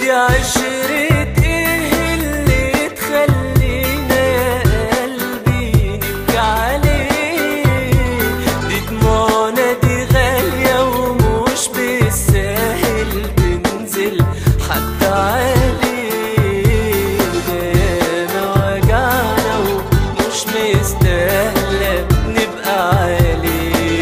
دي عشرة ايه اللي تخلينا يا قلبي نبكي عليه؟ دي دموعنا دي غالية ومش بالساهل تنزل حتى عليه. دانا وجعنا ومش مستاهلة نبقى عليه.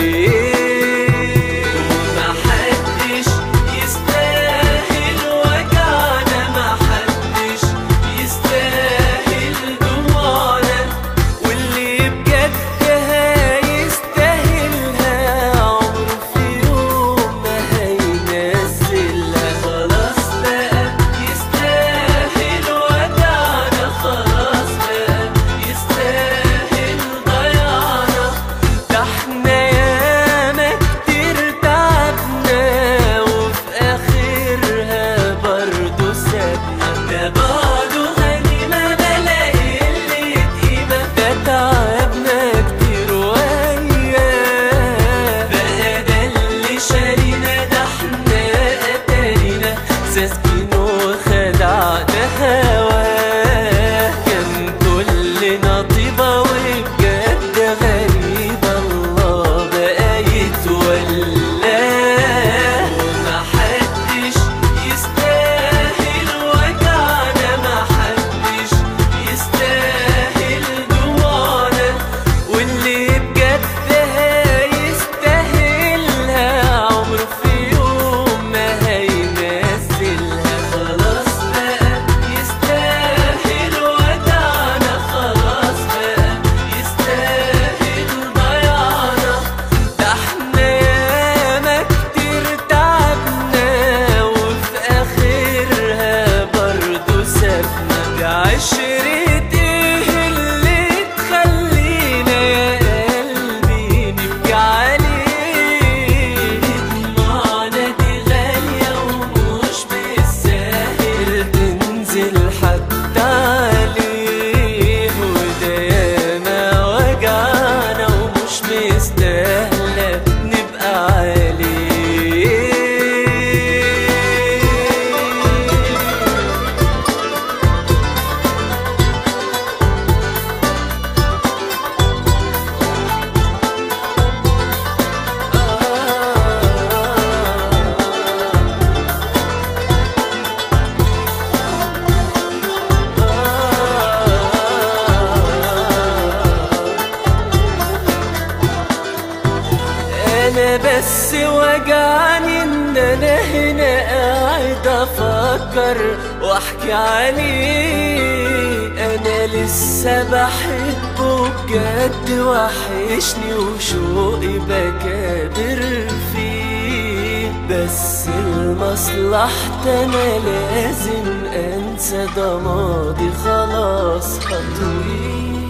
أنا بس وجعني إن أنا هنا قاعد أفكر وأحكي عليه. أنا لسه بحبه بجد وحشني وشوقي بكابر فيه، بس لمصلحتي أنا لازم أنسى ده ماضي خلاص هطويه.